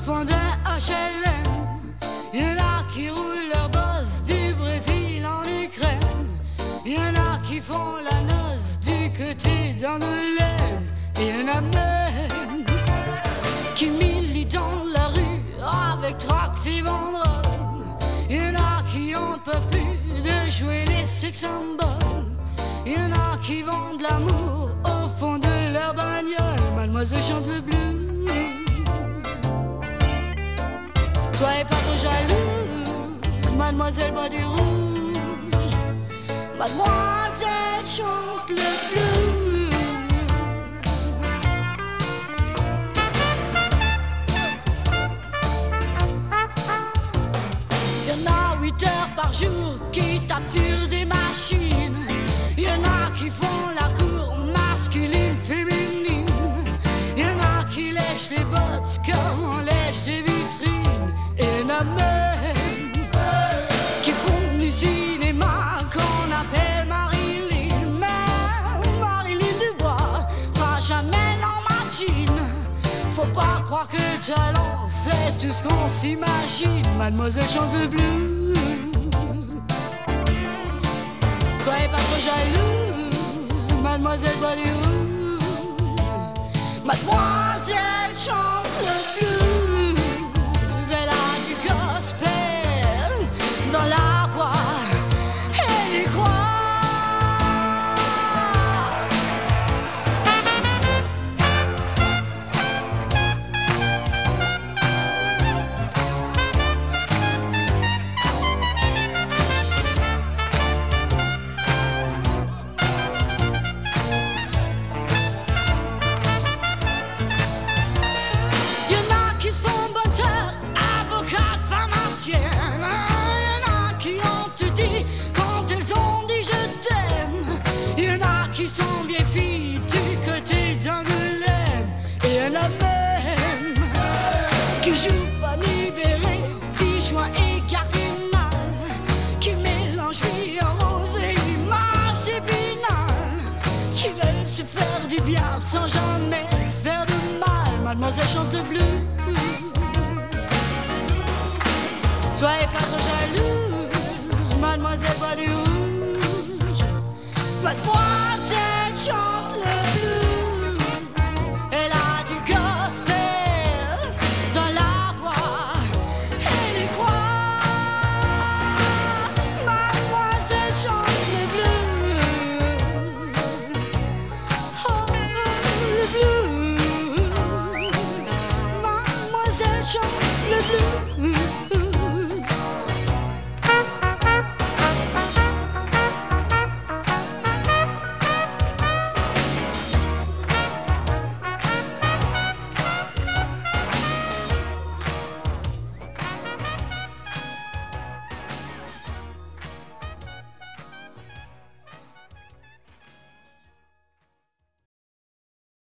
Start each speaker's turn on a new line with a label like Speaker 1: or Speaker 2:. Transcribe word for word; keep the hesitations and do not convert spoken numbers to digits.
Speaker 1: fond d'un H L M. Y'en a qui roulent leur boss du Brésil en Ukraine. Y'en a qui font la noce du côté d'Angoulême. Et y'en a même qui militent dans la rue avec tract et banderoles. Y'en a qui en peuvent plus de jouer les sex symboles. Y'en a qui vendent l'amour au fond de leur bagnole. Mademoiselle chante le blues. Soyez pas trop jalouse, mademoiselle boit du rouge. Mademoiselle chante le blues. Y'en a huit heures par jour qui tapent sur des machines. Y'en a qui font la cour masculine, féminine. Y'en a qui lèchent les bottes comme on lèche des vitrines. Et y'en a même qui font du cinéma qu'on appelle Marilyn. Mais Marilyn Dubois sera jamais dans ma jean. Faut pas croire que le talent c'est tout ce qu'on s'imagine. Mademoiselle chante le blues. Soyez pas trop jalouse, mademoiselle boit du rouge. Mademoiselle chante le blues. Elle a du gospel dans la voix, elle y croit. Qui sont bien filles du côté d'Angoulême. Et y'en a même qui jouent famille Béré, petits joints et cardinal, qui mélangent vie en rose et image épinal, qui veulent se faire du bien sans jamais se faire de mal. Mademoiselle chante le blues. Soyez pas trop jalouse, mademoiselle boit du rouge. Mademoiselle chante